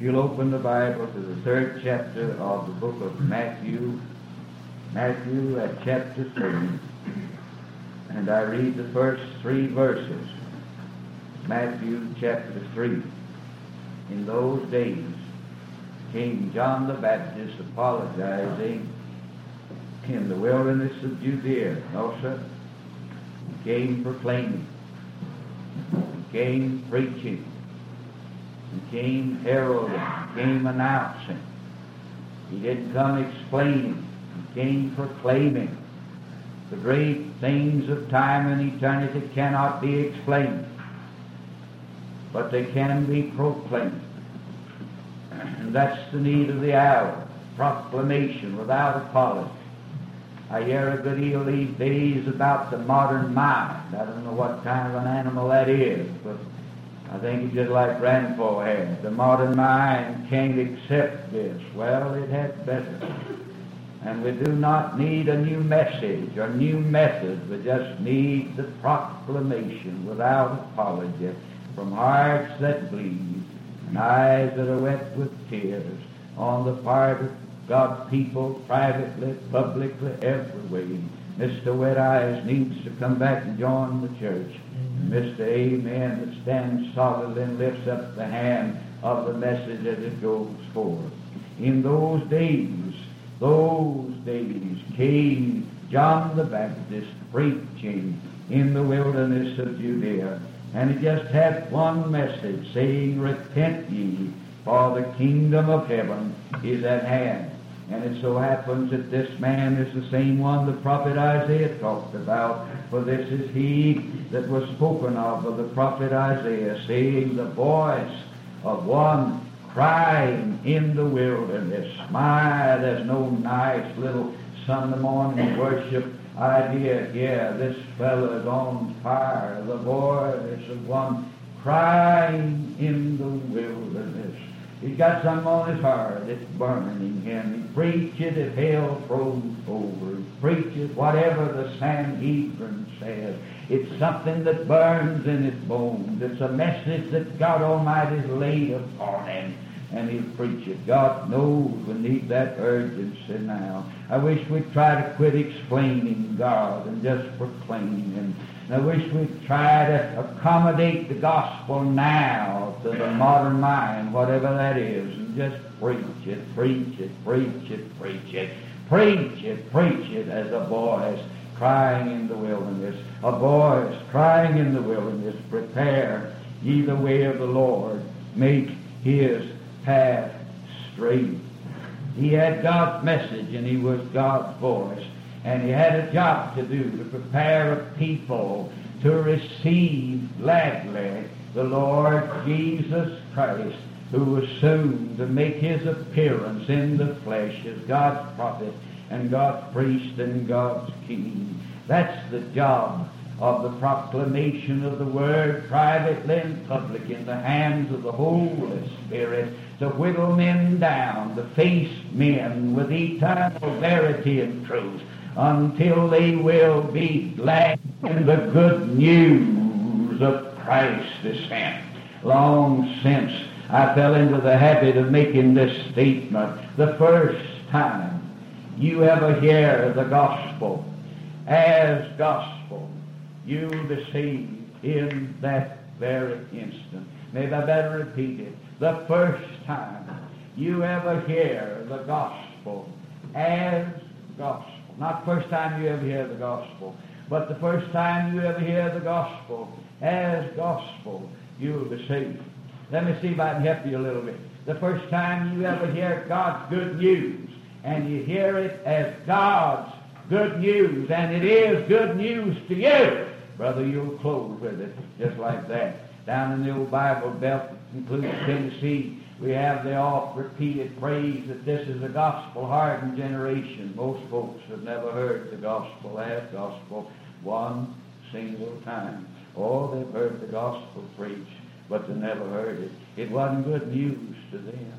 you'll open the Bible to the 3rd chapter of the book of Matthew, Matthew at chapter 3, and I read the first 3 verses. Matthew chapter 3. In those days came John the Baptist apologizing in the wilderness of Judea. No, sir. He came proclaiming. He came preaching. He came heralding. He came announcing. He didn't come explaining. He came proclaiming. The great things of time and eternity cannot be explained, but they can be proclaimed. And that's the need of the hour. Proclamation without apology. I hear a good deal these days about the modern mind. I don't know what kind of an animal that is, but I think it's just like Grandpa had. The modern mind can't accept this. Well, it had better. And we do not need a new message or new method. We just need the proclamation without apology from hearts that bleed and eyes that are wet with tears on the part of God's people, privately, publicly, every way. Mr. Wet Eyes needs to come back and join the church. And Mr. Amen that stands solidly and lifts up the hand of the message as it goes forth. In those days came John the Baptist preaching in the wilderness of Judea. And he just had one message, saying, "Repent ye, for the kingdom of heaven is at hand." And it so happens that this man is the same one the prophet Isaiah talked about. For this is he that was spoken of the prophet Isaiah, saying, "The voice of one crying in the wilderness." My, there's no nice little Sunday morning worship idea. Yeah, this fellow is on fire. The voice of one crying in the wilderness. He's got something on his heart. It's burning him. He preaches if hell froze over. He preaches whatever the Sanhedrin says. It's something that burns in his bones. It's a message that God Almighty's laid upon him, and he'll preach it. God knows we need that urgency now. I wish we'd try to quit explaining God and just proclaim Him. And I wish we'd try to accommodate the gospel now to the modern mind, whatever that is, and just preach it, preach it, preach it, preach it. Preach it, preach it as a voice crying in the wilderness. A voice crying in the wilderness, "Prepare ye the way of the Lord, make His path straight." He had God's message, and he was God's voice, and he had a job to do to prepare a people to receive gladly the Lord Jesus Christ, who was soon to make his appearance in the flesh as God's prophet and God's priest and God's king. That's the job of the proclamation of the Word, privately and public, in the hands of the Holy Spirit, to whittle men down, to face men with eternal verity and truth, until they will be glad in the good news of Christ is sent. Long since I fell into the habit of making this statement. The first time you ever hear the gospel as gospel, you'll be saved in that very instant. Maybe I better repeat it. The first time you ever hear the gospel as gospel, not first time you ever hear the gospel, but the first time you ever hear the gospel as gospel, you'll be saved. Let me see if I can help you a little bit. The first time you ever hear God's good news, and you hear it as God's good news, and it is good news to you, brother, you'll close with it just like that. Down in the old Bible Belt, including Tennessee, we have the oft-repeated phrase that this is a gospel-hardened generation. Most folks have never heard the gospel as gospel one single time. Oh, they've heard the gospel preached, but they never heard it. It wasn't good news to them.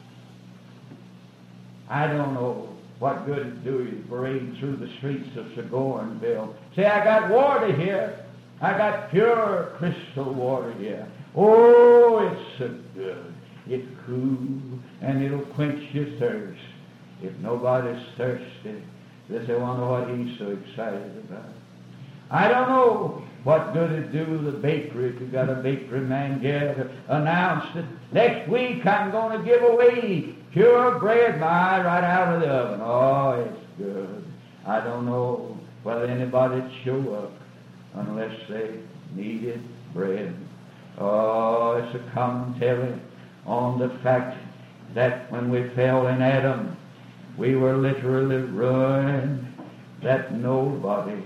I don't know what good it do you to parade through the streets of Sigournville. Say, I got water here. I got pure crystal water here. Oh, it's so good. It's cool, and it'll quench your thirst. If nobody's thirsty, they'll say, wonder what he's so excited about. I don't know what good it do the bakery if you got a bakery man here to announce that next week I'm going to give away pure bread, right out of the oven. Oh, it's good. I don't know whether anybody'd show up unless they needed bread. Oh, it's a commentary on the fact that when we fell in Adam, we were literally ruined, that nobody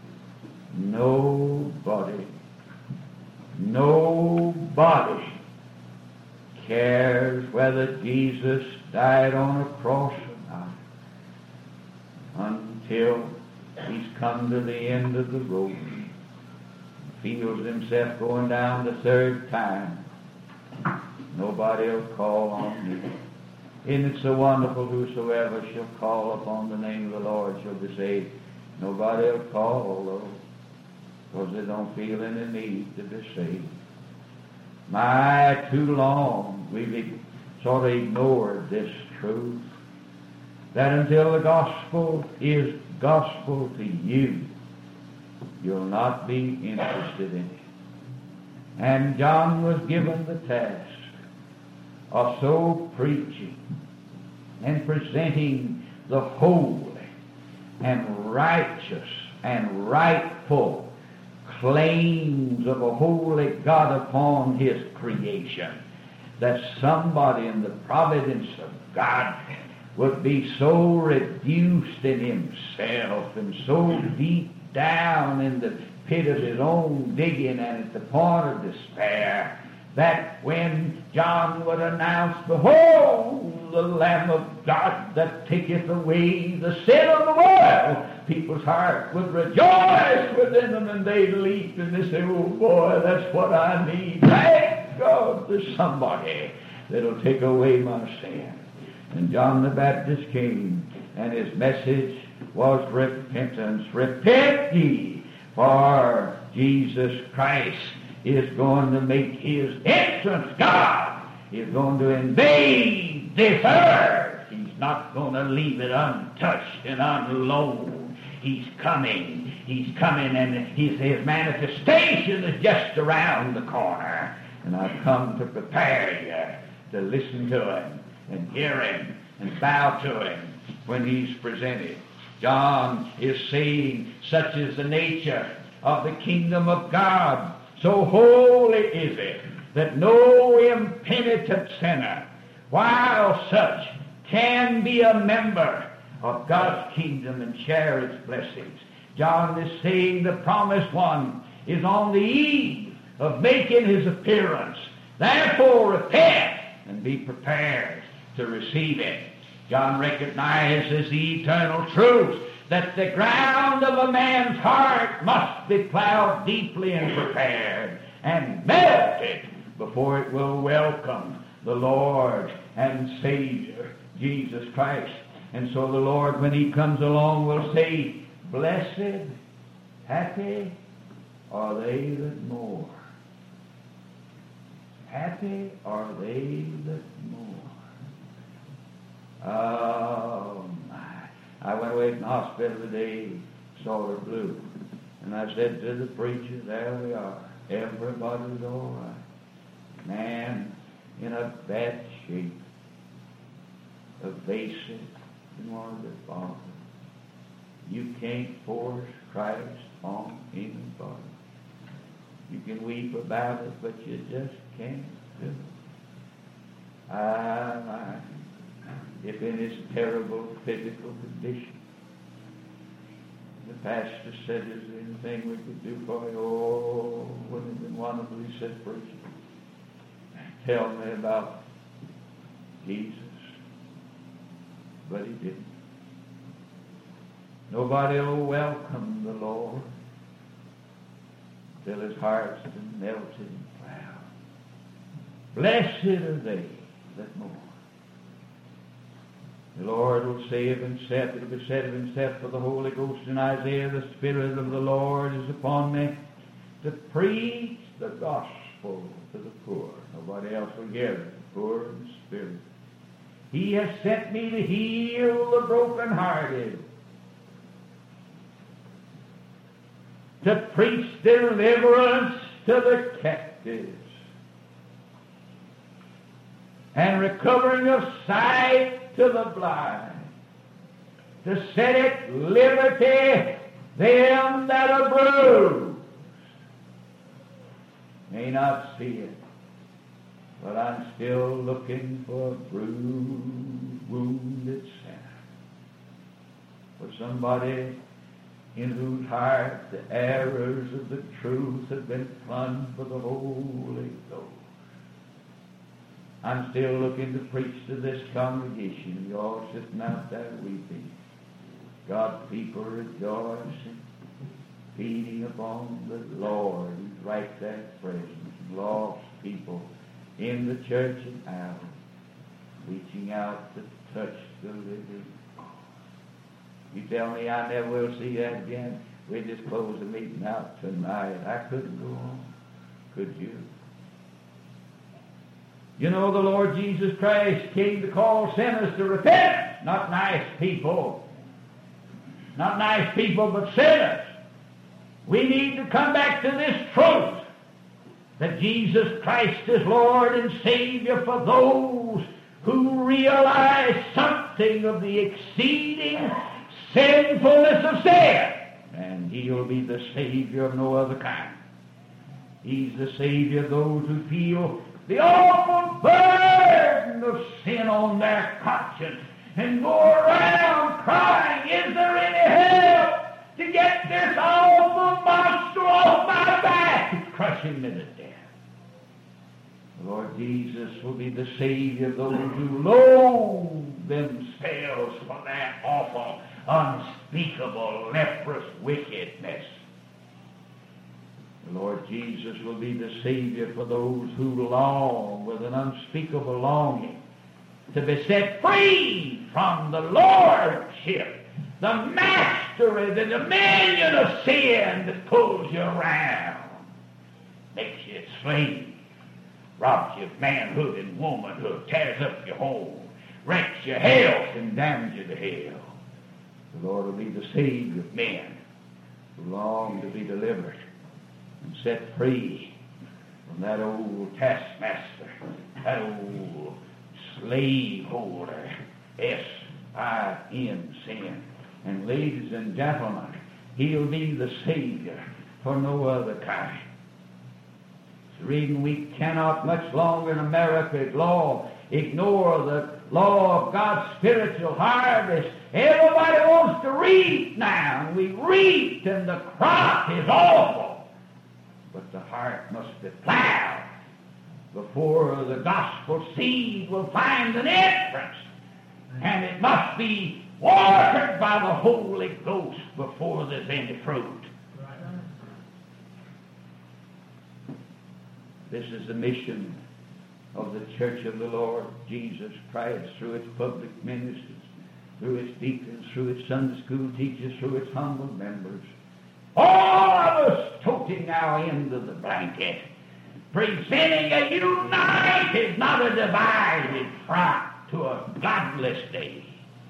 cares whether Jesus died on a cross or not until he's come to the end of the road, feels himself going down the third time. Nobody will call on me. Isn't it so wonderful? Whosoever shall call upon the name of the Lord shall be saved. Nobody will call, though, because they don't feel any need to be saved. Too long we've sort of ignored this truth, that until the gospel is gospel to you, you'll not be interested in it. And John was given the task of so preaching and presenting the holy and righteous and rightful claims of a holy God upon his creation, that somebody in the providence of God would be so reduced in himself and so deep down in the pit of his own digging and at the point of despair, that when John would announce, behold, the Lamb of God that taketh away the sin of the world, people's hearts would rejoice within them, and they'd leap and they say, oh boy, that's what I need. Thank God there's somebody that'll take away my sin. And John the Baptist came, and his message was repentance. Repent ye, for Jesus Christ is going to make his entrance. God is going to invade this earth. He's not going to leave it untouched and alone. He's coming, and his manifestation is just around the corner. And I've come to prepare you to listen to him and hear him and bow to him when he's presented. John is saying, such is the nature of the kingdom of God. So holy is it that no impenitent sinner, while such, can be a member of God's kingdom and share its blessings. John is saying the promised one is on the eve of making his appearance. Therefore repent and be prepared to receive it. John recognizes the eternal truth that the ground of a man's heart must be plowed deeply and prepared and melted before it will welcome the Lord and Savior, Jesus Christ. And so the Lord, when he comes along, will say, blessed, happy are they that mourn. Happy are they that mourn. Oh, my. I went away from the hospital today, sort of blue. And I said to the preacher, there we are. Everybody's all right. Man in a bad shape, evasive in one of the fathers. You can't force Christ on anybody. You can weep about it, but you just can't do it. If in his terrible physical condition, the pastor said, is there anything we could do for you? Oh, wouldn't it have been wonderful? He said, preacher, tell me about Jesus. But he didn't. Nobody will welcome the Lord till his heart's been melted and proud. Blessed are they that mourn. The Lord will say of himself, it will be said of himself for the Holy Ghost in Isaiah, the Spirit of the Lord is upon me to preach the gospel to the poor. Now Nobody else will give it. Poor in spirit. He has sent me to heal the brokenhearted, to preach deliverance to the captives, and recovering of sight to the blind, to set at liberty them that are bruised. May not see it, but I'm still looking for a bruised, wounded sinner, for somebody in whose heart the errors of the truth have been plunged for the Holy Ghost. I'm still looking to preach to this congregation. You're all sitting out there weeping. God's people rejoicing, feeding upon the Lord who's right there present. Lost people in the church and out, reaching out to touch the living God. You tell me I never will see that again. We just closed the meeting out tonight. I couldn't go on. Could you? You know, the Lord Jesus Christ came to call sinners to repent, not nice people. Not nice people, but sinners. We need to come back to this truth that Jesus Christ is Lord and Savior for those who realize something of the exceeding sinfulness of sin. And He'll be the Savior of no other kind. He's the Savior of those who feel the awful burden of sin on their conscience and go around crying, is there any help to get this awful monster off my back and crush him to death? The Lord Jesus will be the Savior of those who loathe themselves for their awful, unspeakable, leprous wickedness. The Lord Jesus will be the Savior for those who long with an unspeakable longing to be set free from the lordship, the mastery, the dominion of sin that pulls you around, makes you a slave, robs you of manhood and womanhood, tears up your home, wrecks your health, and damns you to hell. The Lord will be the Savior of men who long to be delivered and set free from that old taskmaster, that old slaveholder, S-I-N, sin. And ladies and gentlemen, He'll be the Savior for no other kind. It's the reason we cannot much longer in America ignore the law of God's spiritual harvest. Everybody wants to reap now, and we reap, and the crop is awful. But the heart must be plowed before the gospel seed will find an entrance. And it must be watered by the Holy Ghost before there's any fruit. This is the mission of the Church of the Lord Jesus Christ through its public ministers, through its deacons, through its Sunday school teachers, through its humble members. All of us toting our end of the blanket, presenting a united, not a divided front to a godless day,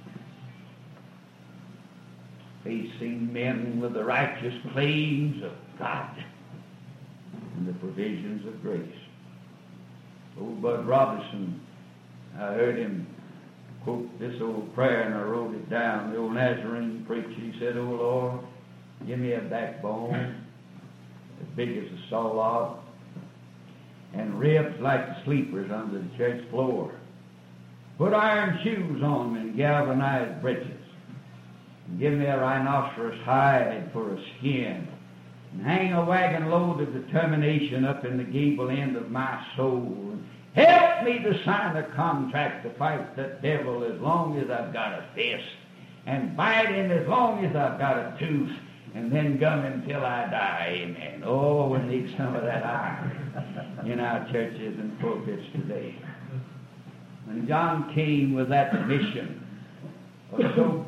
facing men with the righteous claims of God and the provisions of grace. Old Bud Robinson, I heard him quote this old prayer, and I wrote it down. The old Nazarene preacher, he said, "Oh Lord, give me a backbone as big as a saw log, and ribs like the sleepers under the church floor. Put iron shoes on me and galvanized breeches, and give me a rhinoceros hide for a skin, and hang a wagon load of determination up in the gable end of my soul, and help me to sign a contract to fight the devil as long as I've got a fist, and bite him as long as I've got a tooth, and then gum until I die." Amen. Oh, we need some of that iron in our churches and pulpits today. When John came with that mission of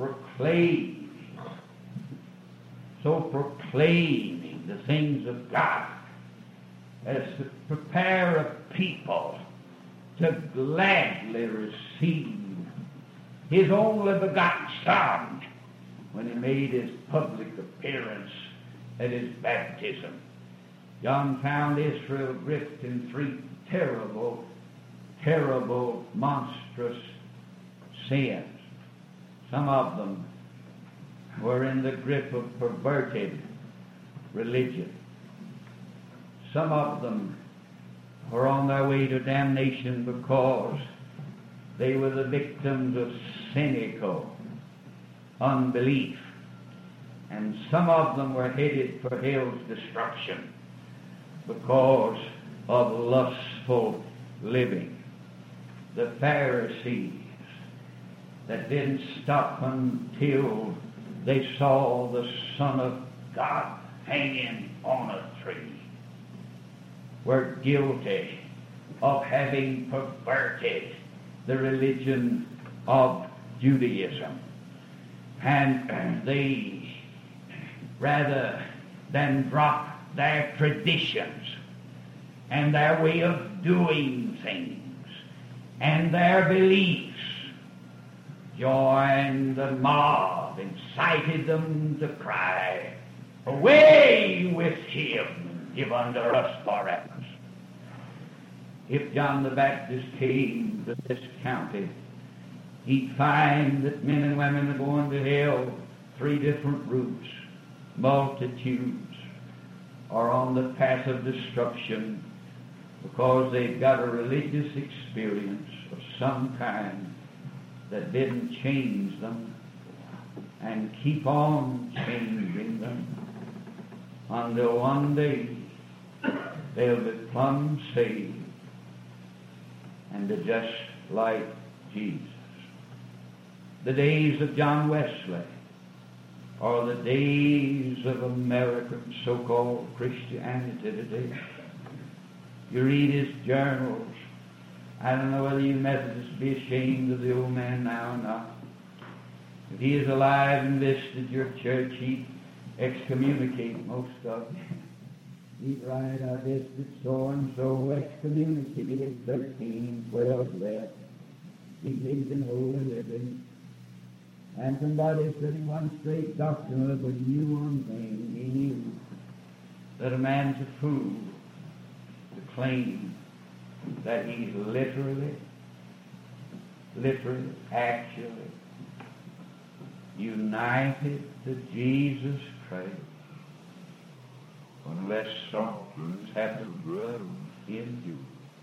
so proclaiming the things of God, as to prepare a people to gladly receive His only begotten Son when He made His public appearance at His baptism. John found Israel gripped in three terrible, monstrous sins. Some of them were in the grip of perverted religion. Some of them were on their way to damnation because they were the victims of cynical unbelief. And some of them were headed for hell's destruction because of lustful living. The Pharisees that didn't stop until they saw the Son of God hanging on a tree were guilty of having perverted the religion of Judaism. And they, rather than drop their traditions and their way of doing things and their beliefs, joined the mob, incited them to cry, "Away with him, give unto us Barabbas." If John the Baptist came to this county, he'd find that men and women are going to hell three different routes. Multitudes are on the path of destruction because they've got a religious experience of some kind that didn't change them and keep on changing them until one day they'll be plumb saved and be just like Jesus. The days of John Wesley are the days of American so-called Christianity today. You read his journals. I don't know whether you Methodists be ashamed of the old man now or not. If he is alive and visited your church, he'd excommunicate most of you. He'd write, "I visited so-and-so, excommunicated 13, 12 left. He lived in holy living." And somebody said he wasn't straight doctrinal, but he knew one thing. He knew that a man's a fool to claim that he's literally, actually united to Jesus Christ unless something's happened in you.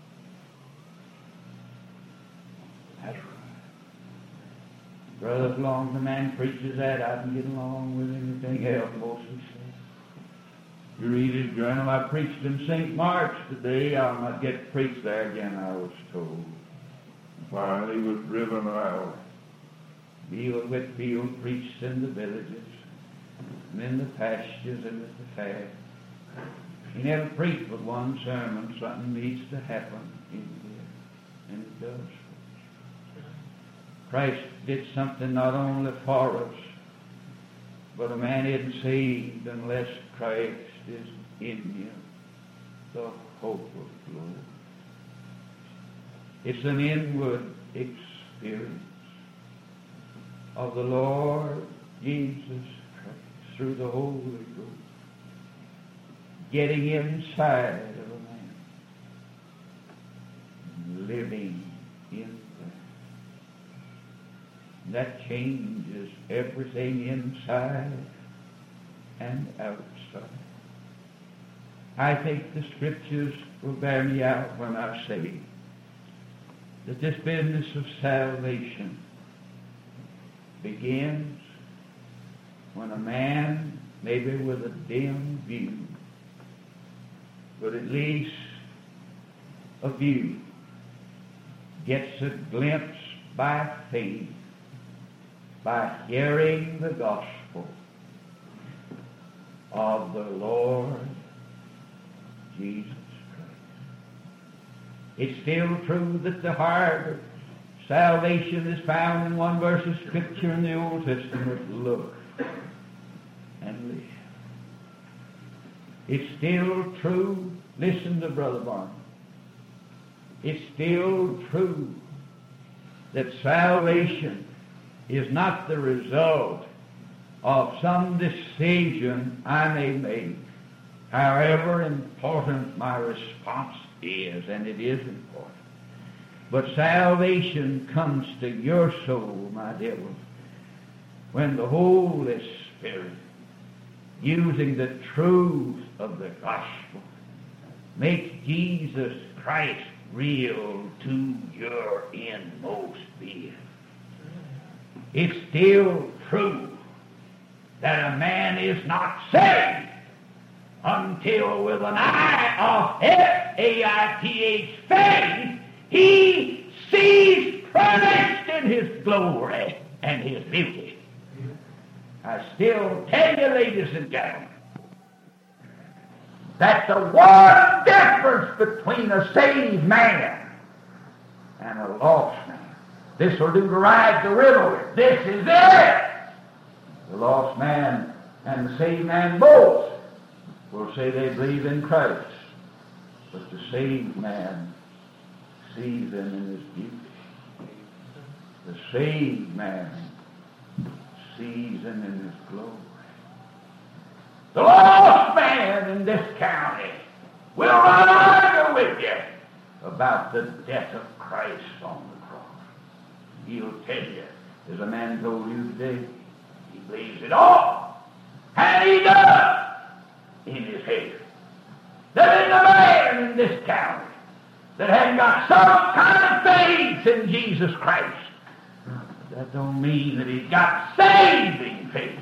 That's right. Brother, as long as the man preaches that, I can get along with anything else mostly. You read his journal. I preached in St. Mark's today. I'll not get preached there again, I was told. While he was driven out, Beale Whitfield preached in the villages and in the pastures and at the fair. He never preached but one sermon. Something needs to happen in here, and it does. Christ did something not only for us, but a man isn't saved unless Christ is in him, the hope of glory. It's an inward experience of the Lord Jesus Christ through the Holy Ghost, getting inside of a man, living in that changes everything inside and outside. I think the Scriptures will bear me out when I say that this business of salvation begins when a man, maybe with a dim view, but at least a view, gets a glimpse by faith, by hearing the gospel of the Lord Jesus Christ. It's still true that the heart of salvation is found in one verse of Scripture in the Old Testament. Look and live. It's still true, listen to Brother Barnum, it's still true that salvation is not the result of some decision I may make, however important my response is, and it is important. But salvation comes to your soul, my devil, when the Holy Spirit, using the truth of the gospel, makes Jesus Christ real to your inmost being. It's still true that a man is not saved until with an eye of F-A-I-T-H, faith, he sees Christ in his glory and his beauty. I still tell you, ladies and gentlemen, that the one difference between a saved man and a lost man, this will do to ride the river with. This is it. The lost man and the saved man both will say they believe in Christ, but the saved man sees them in his beauty. The saved man sees them in his glory. The lost man in this county will not argue with you about the death of Christ on the cross. He'll tell you, as a man told you today, he believes it all, and he does in his head. There is a man in this county that has got some kind of faith in Jesus Christ. That don't mean that he's got saving faith.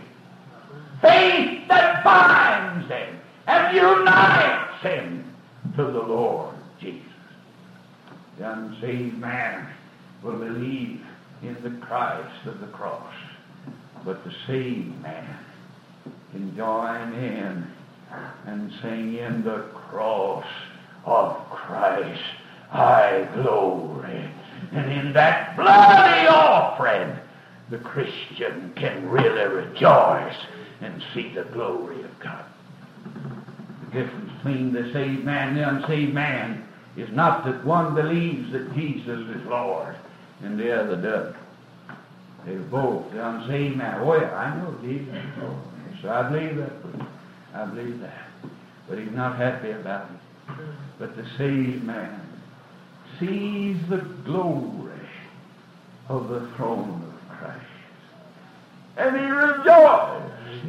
Faith that binds him and unites him to the Lord Jesus. The unsaved man will believe in the Christ of the cross, but the saved man can join in and sing, in the cross of Christ I glory. And in that bloody offering, the Christian can really rejoice and see the glory of God. The difference between the saved man and the unsaved man is not that one believes that Jesus is Lord and the other doesn't. They're both the unsaved man. Oh yeah, I know Jesus is Lord. So I believe that. I believe that. But he's not happy about it. But the saved man sees the glory of the throne of Christ. And he rejoices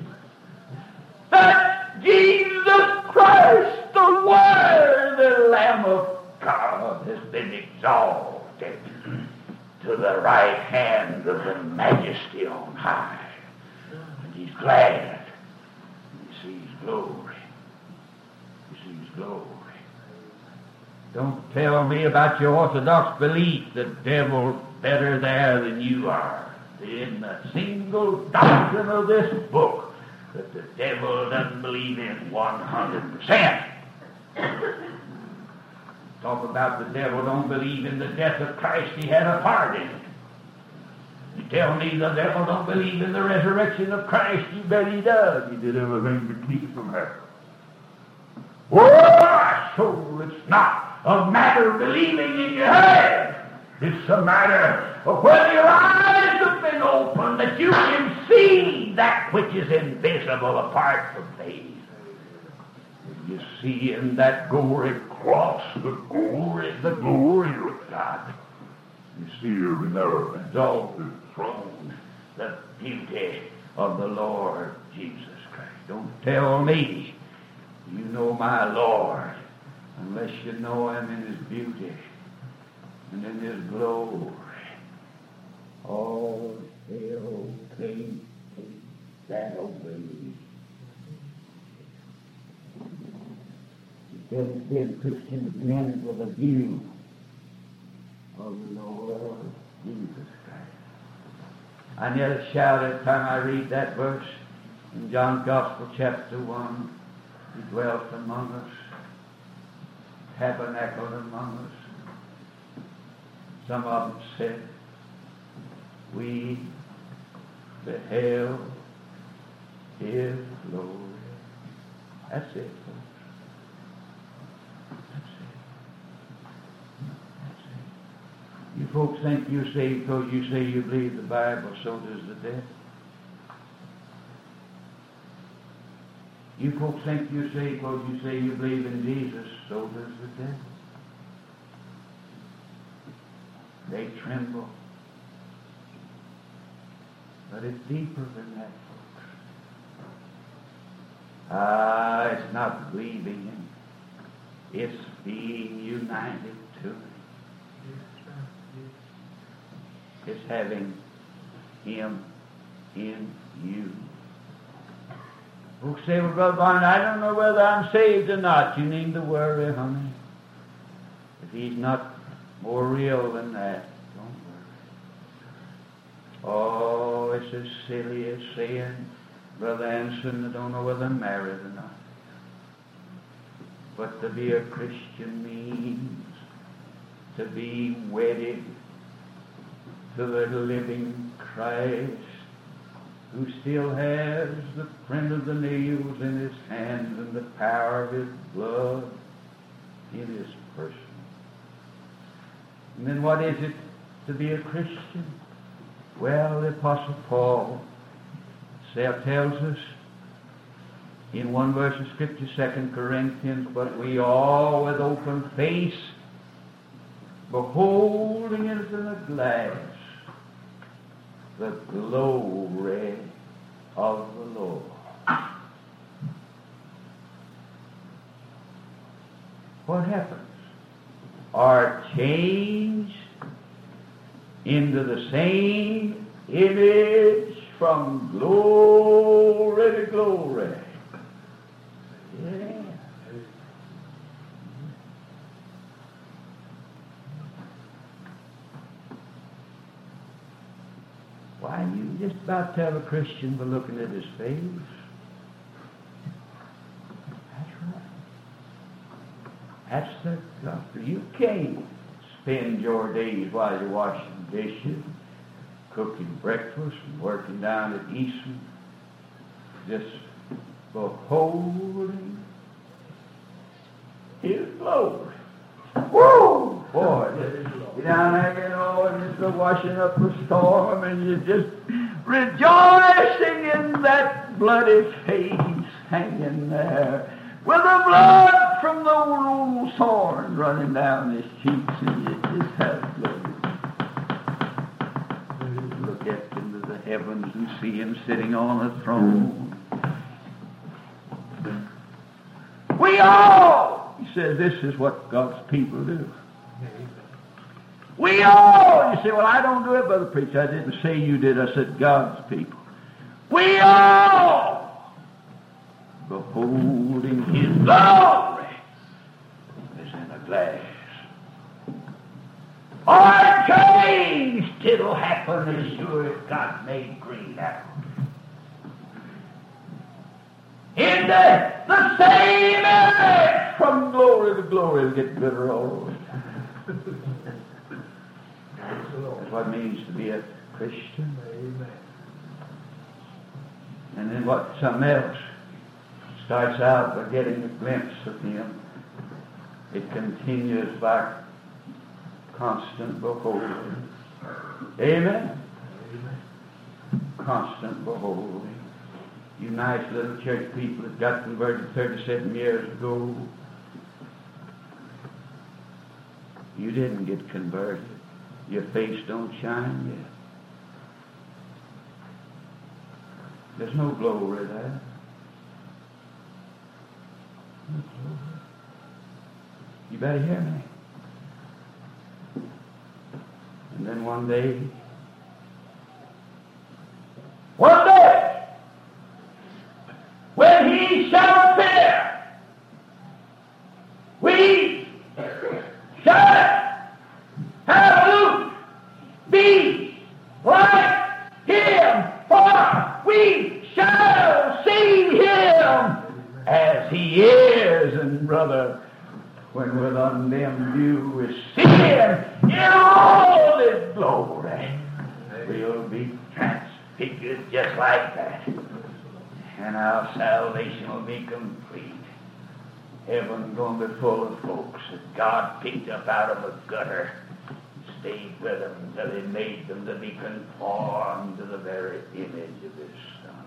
that Jesus Christ, the worthy Lamb of God, has been exalted to the right hand of the Majesty on high. And he's glad. He sees glory. He sees glory. Don't tell me about your orthodox belief the devil's better there than you are. In the single doctrine of this book that the devil doesn't believe in 100%. Talk about the devil don't believe in the death of Christ, he had a part in it. You tell me the devil don't believe in the resurrection of Christ, you bet he does. He did everything to keep from happening. Oh, so it's not a matter of believing in your head. It's a matter of whether your eyes have been opened that you can see that which is invisible apart from faith. You see in that gory cross the glory of God. You see her in her exalted throne, the beauty of the Lord Jesus Christ. Don't tell me you know my Lord unless you know him in his beauty and in his glory. All hail King that obeys. Dead Christians begin with a view of the Lord Jesus Christ. I nearly shout every time I read that verse in John's Gospel, chapter 1. He dwelt among us, tabernacled among us. Some of them said, we beheld his glory. That's it, folks. That's it. You folks think you're saved because you say you believe the Bible, so does the devil. You folks think you're saved because you say you believe in Jesus, so does the devil. They tremble. But it's deeper than that, folks. It's not believing Him. It's being united to Him. It's having Him in you. Folks say, well, Brother Barnett, I don't know whether I'm saved or not. You need to worry, honey. If He's not more real than that, don't worry. Oh, it's as silly as saying, Brother Anson, I don't know whether I'm married or not. But to be a Christian means to be wedded to the living Christ, who still has the print of the nails in His hands and the power of His blood in His person. And then what is it to be a Christian? Well, the Apostle Paul tells us in one verse of Scripture, 2 Corinthians, but we all with open face, beholding as in a glass the glory of the Lord. What happens? Are changed into the same image from glory to glory. Yeah. Why, you just about tell a Christian by looking at his face. That's right. That's the gospel. You can't spend your days while you're washing dishes, cooking breakfast, and working down at Eastman, just beholding His glory. Woo! Boy, you're down there, and just go washing up a storm, and you're just rejoicing in that bloody face hanging there, with the blood from the old sword running down his cheeks, and you just have blood. Look up into the heavens and see Him sitting on a throne. We all, he says, this is what God's people do. We all, you say, well, I don't do it, Brother Preacher. I didn't say you did. I said God's people. We all, beholding His glory as in a glass, are changed. It'll happen as sure as God made green apple. In the same image, from glory to glory, it'll get better all over. That's what it means to be a Christian. Amen. And then what something else starts out by getting a glimpse of Him. It continues by constant beholding. Amen. Amen. Constant beholding. You nice little church people that got converted 37 years ago, you didn't get converted. Your face don't shine yet. There's no glory there. No glory. You better hear me. And then one day, when He shall appear, we shall, hallelujah, be like Him, for we shall see Him as He is. And brother, when with undimmed view we see Him in all His glory, we'll be transfigured just like that. And our salvation will be complete. Heaven's going to be full of folks that God picked up out of a gutter, stayed with them until he made them to be conformed to the very image of his Son.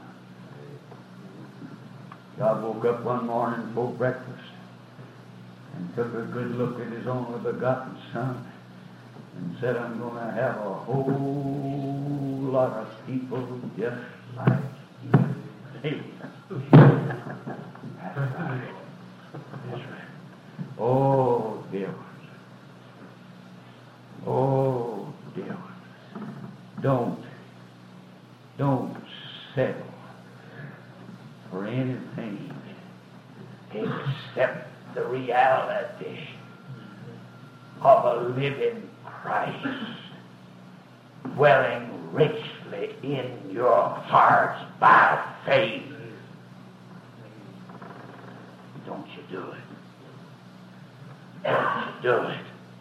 God woke up one morning before breakfast and took a good look at his only begotten Son and said, I'm going to have a whole lot of people just like you. Hey. That's right. Oh, dear. Oh, dear. Don't settle for anything except the reality of a living Christ dwelling richly in your hearts by faith. Don't you do it. Don't you do it.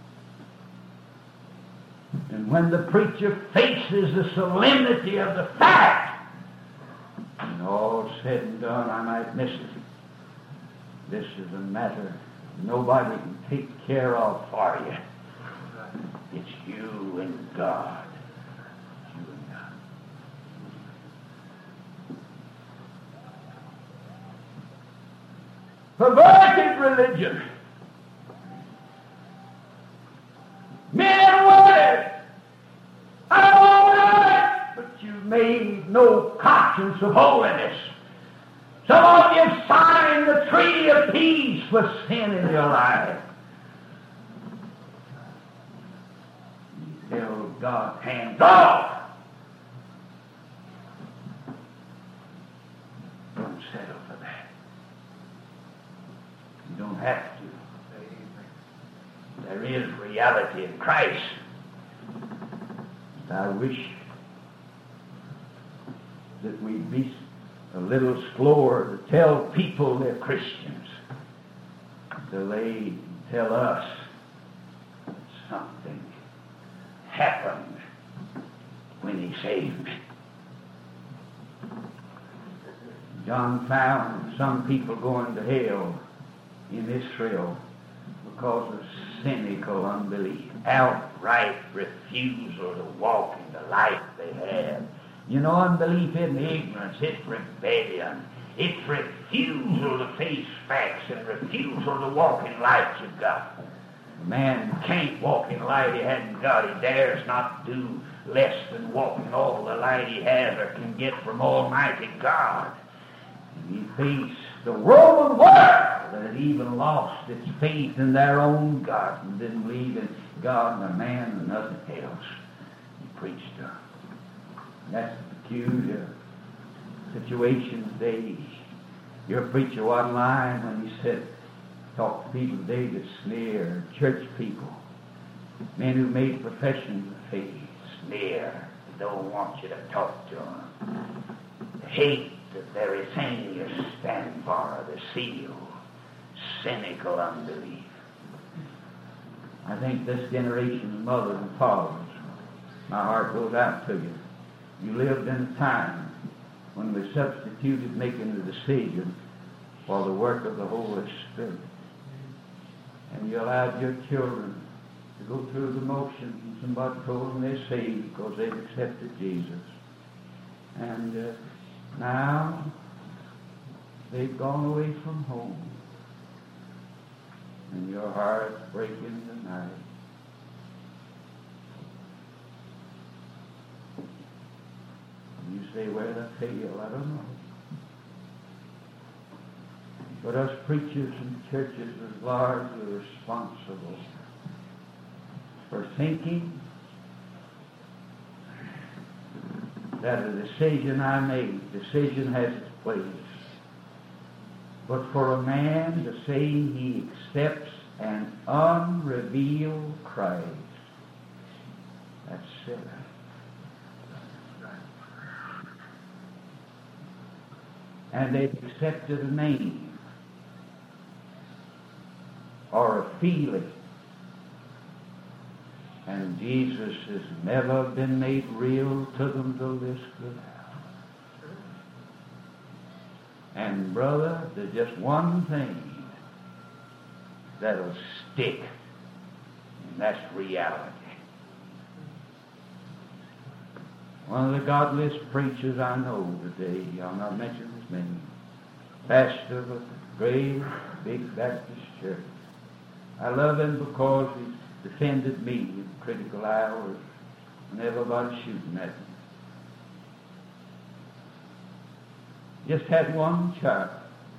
And when the preacher faces the solemnity of the fact, and all said and done, I might miss it. This is a matter nobody can take care of for you. It's you and God. You and God. Perverted religion. Men and women, I don't know it, but you've made no conscience of holiness. Some of you signed the treaty of peace with sin in your life. You held God's hands off. Don't settle for that. You don't have to. There is reality in Christ. I wish that we'd be a little slower to tell people they're Christians, till they tell us that something happened when he saved me. John found some people going to hell in Israel because of cynical unbelief, outright refusal to walk in the life they have. You know, unbelief isn't ignorance, it's rebellion. It's refusal to face facts and refusal to walk in light you've got. A man can't walk in light he hasn't got. He dares not do less than walk in all the light he has or can get from Almighty God. And he faced the Roman world that had even lost its faith in their own God and didn't believe in God and a man and nothing else. He preached to them. That's the peculiar situation today. Your preacher wasn't lying when he said, talk to people today that sneer, church people, men who made professions of faith, sneer, don't want you to talk to them. Hate the very thing you stand for, the seal, cynical unbelief. I think this generation of mothers and fathers, my heart goes out to you. You lived in a time when we substituted making a decision for the work of the Holy Spirit. And you allowed your children to go through the motions, and somebody told them they're saved because they've accepted Jesus. And now they've gone away from home. And your heart's breaking tonight. You say, well, I fail. I don't know. But us preachers and churches are largely responsible for thinking that a decision I made, decision has its place. But for a man to say he accepts an unrevealed Christ, that's silly. And they've accepted a name or a feeling. And Jesus has never been made real to them till this good hour. And brother, there's just one thing that'll stick, and that's reality. One of the godliest preachers I know today, I'll not mention his name, pastor of a great, big Baptist church. I love him because he's defended me in critical hours when everybody's shooting at me. Just had one child,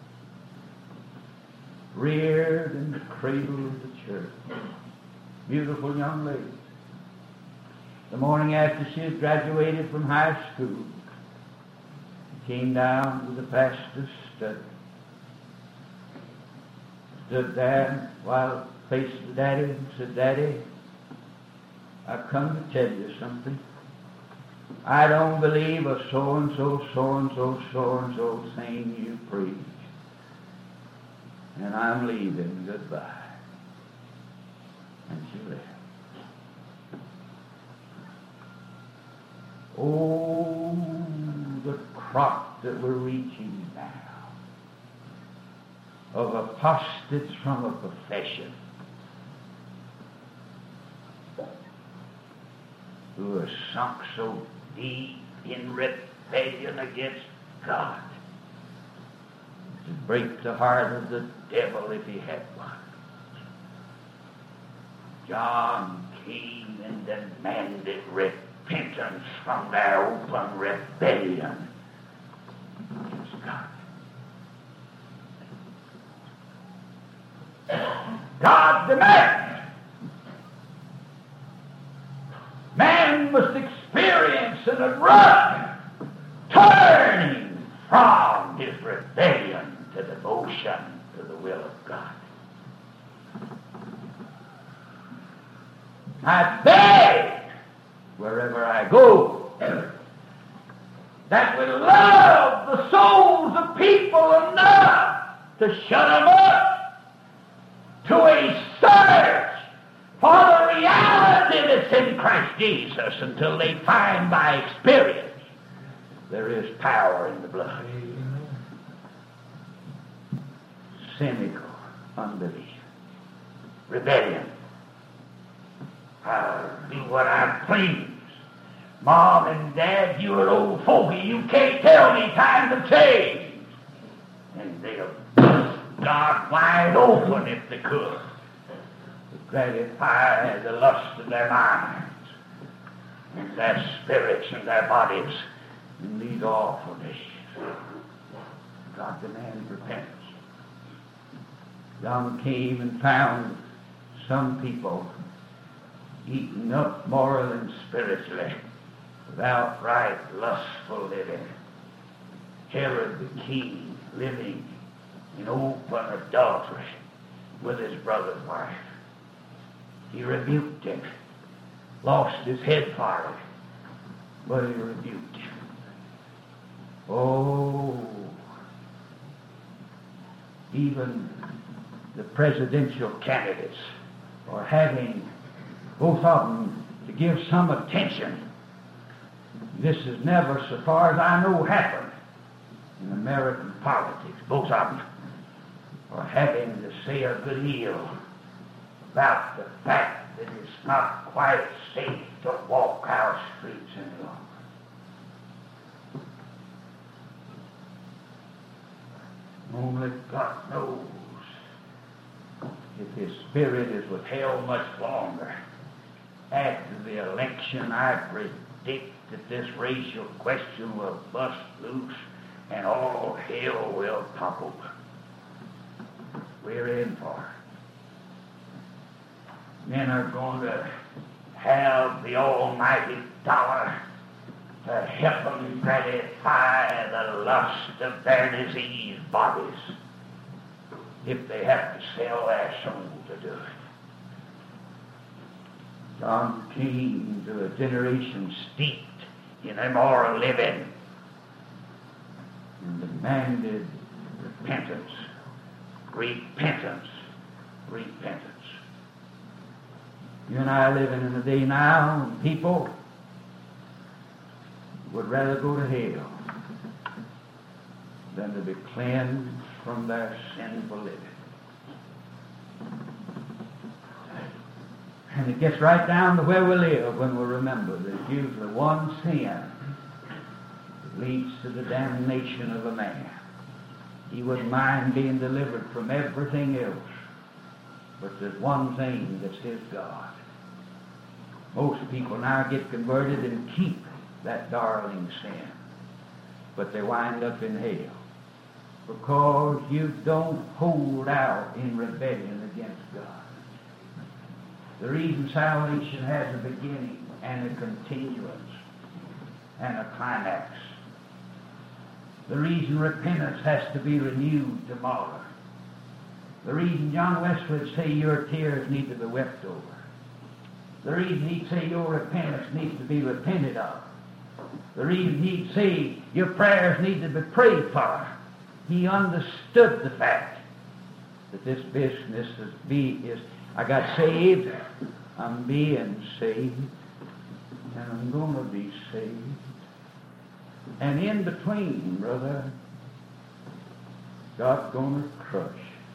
reared in the cradle of the church. Beautiful young lady. The morning after she had graduated from high school, she came down to the pastor's study. Stood there while faced the daddy and said, "Daddy, I've come to tell you something. I don't believe a so-and-so, so-and-so, so-and-so thing you preach. And I'm leaving. Goodbye." And she left. Oh, the crop that we're reaching now of apostates from a profession who are sunk so deep in rebellion against God to break the heart of the devil if he had one. John came and demanded repentance from their open rebellion against God. God demands man must experience an abrupt turning from his rebellion to devotion to the will of God. I beg wherever I go that we love the souls of people enough to shut them up to a search for the reality that's in Christ Jesus until they find by experience there is power in the blood. Cynical unbelief, rebellion. I'll do what I please. Mom and Dad, you're an old fogey. You can't tell me time to change. And they'll bust God wide open if they could, to gratify the lust of their minds and their spirits and their bodies in these awful days. God demands repentance. John came and found some people eaten up morally and spiritually with outright lustful living. Herod the king living in open adultery with his brother's wife. He rebuked him, lost his head for it, but he rebuked him. Oh, even the presidential candidates are having both of them to give some attention. This has never, so far as I know, happened in American politics. Both of them are having to say a good deal about the fact that it's not quite safe to walk our streets any longer. Only God knows if His Spirit is withheld much longer. After the election, I predict that this racial question will bust loose and all hell will topple. We're in for it. Men are going to have the almighty dollar to help them gratify the lust of their diseased bodies if they have to sell their soul to do it. John came to a generation steeped in immoral living and demanded repentance, repentance, repentance. You and I are living in a day now when people would rather go to hell than to be cleansed from their sinful living. And it gets right down to where we live when we remember there's usually one sin leads to the damnation of a man. He wouldn't mind being delivered from everything else. But there's one thing that's his God. Most people now get converted and keep that darling sin. But they wind up in hell. Because you don't hold out in rebellion against God. The reason salvation has a beginning and a continuance and a climax. The reason repentance has to be renewed tomorrow. The reason John Wesley would say your tears need to be wept over. The reason he'd say your repentance needs to be repented of. The reason he'd say your prayers need to be prayed for. He understood the fact that this business is I got saved, I'm being saved, and I'm going to be saved. And in between, brother, God's going to crush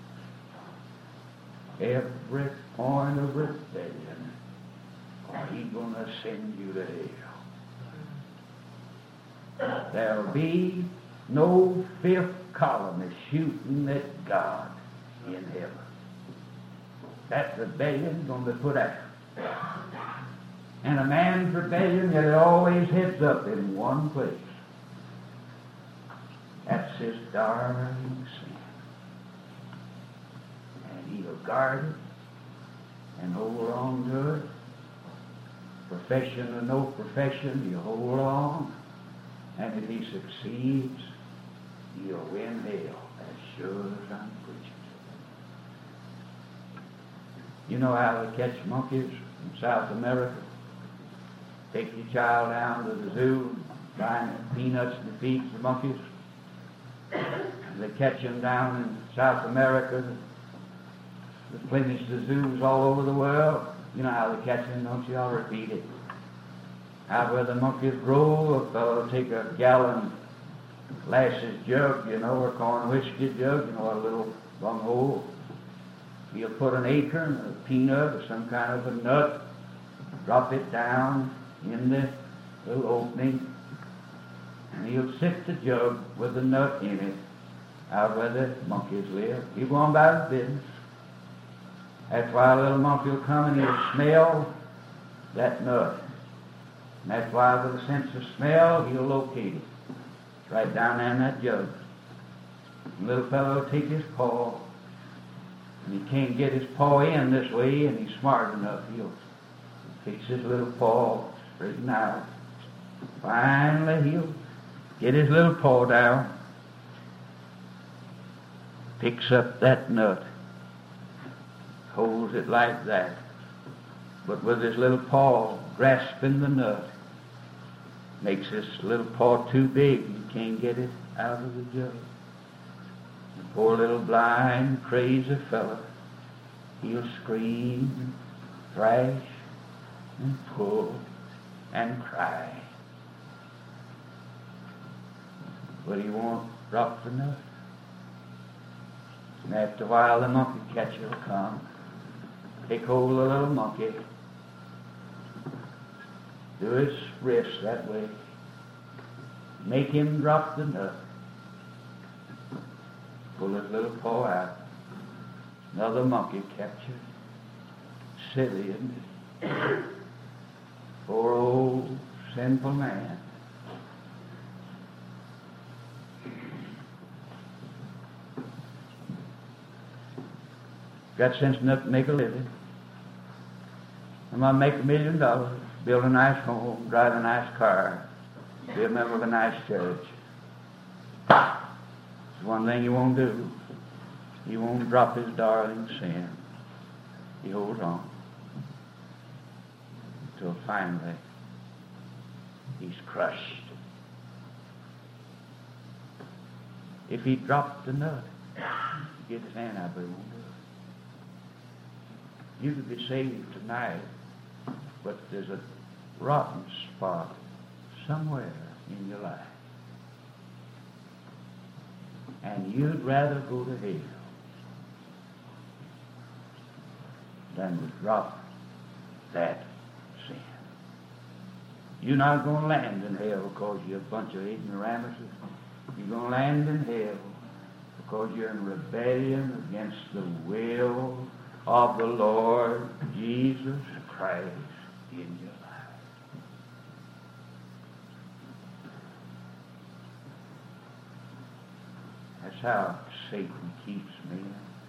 every point of rebellion, or He's going to send you to hell. There'll be no fifth columnist shooting at God in heaven. That rebellion is going to be put out. And a man's rebellion, it always heads up in one place. That's his darling sin. And he'll guard it and hold on to it. Profession or no profession, he'll hold on. And if he succeeds, he'll win hell as sure as I'm preaching. You know how they catch monkeys in South America? Take your child down to the zoo, buying peanuts to feed the monkeys. They catch them down in South America. Replenish the zoos all over the world. You know how they catch them, don't you? I'll repeat it. Out where the monkeys grow, a fellow will take a gallon Lashes jug, you know, or corn whiskey jug, you know, a little long hole. He'll put an acorn, a peanut, or some kind of a nut, drop it down in the little opening, and he'll sift the jug with the nut in it out where the monkeys live. He'll go on about his business. That's why a little monkey will come and he'll smell that nut. And that's why with a sense of smell, he'll locate it. It's right down there in that jug. The little fellow will take his paw, and he can't get his paw in this way, and he's smart enough. He'll fix his little paw, straighten out. Finally, he'll get his little paw down, picks up that nut, holds it like that, but with his little paw grasping the nut, makes his little paw too big. He can't get it out of the jug. The poor little blind, crazy fella, he'll scream and thrash and pull and cry. But he won't drop the nut. And after a while, the monkey catcher will come, take hold of the little monkey, do his wrist that way, make him drop the nut, pull his little paw out. Another monkey captured. Silly, isn't it? Poor old sinful man. Got sense enough to make a living. I'm going to make $1 million, build a nice home, drive a nice car, be a member of a nice church. It's one thing he won't do. He won't drop his darling sin. He holds on until finally he's crushed. If he dropped the nut, he'd get his hand out, but he won't do it. You could be saved tonight, but there's a rotten spot somewhere in your life. And you'd rather go to hell than to drop that sin. You're not going to land in hell because you're a bunch of ignoramuses. You're going to land in hell because you're in rebellion against the will of the Lord Jesus Christ in your life. That's how Satan keeps me.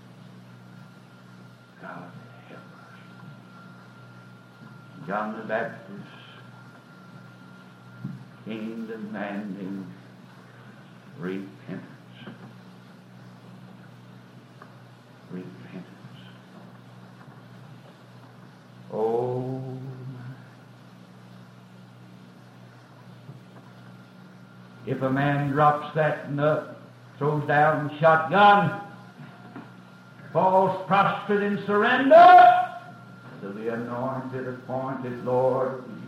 God help us. John the Baptist came demanding repentance. Repentance. Oh, if a man drops that nut, throws down the shotgun, falls prostrate in surrender to the anointed, appointed Lord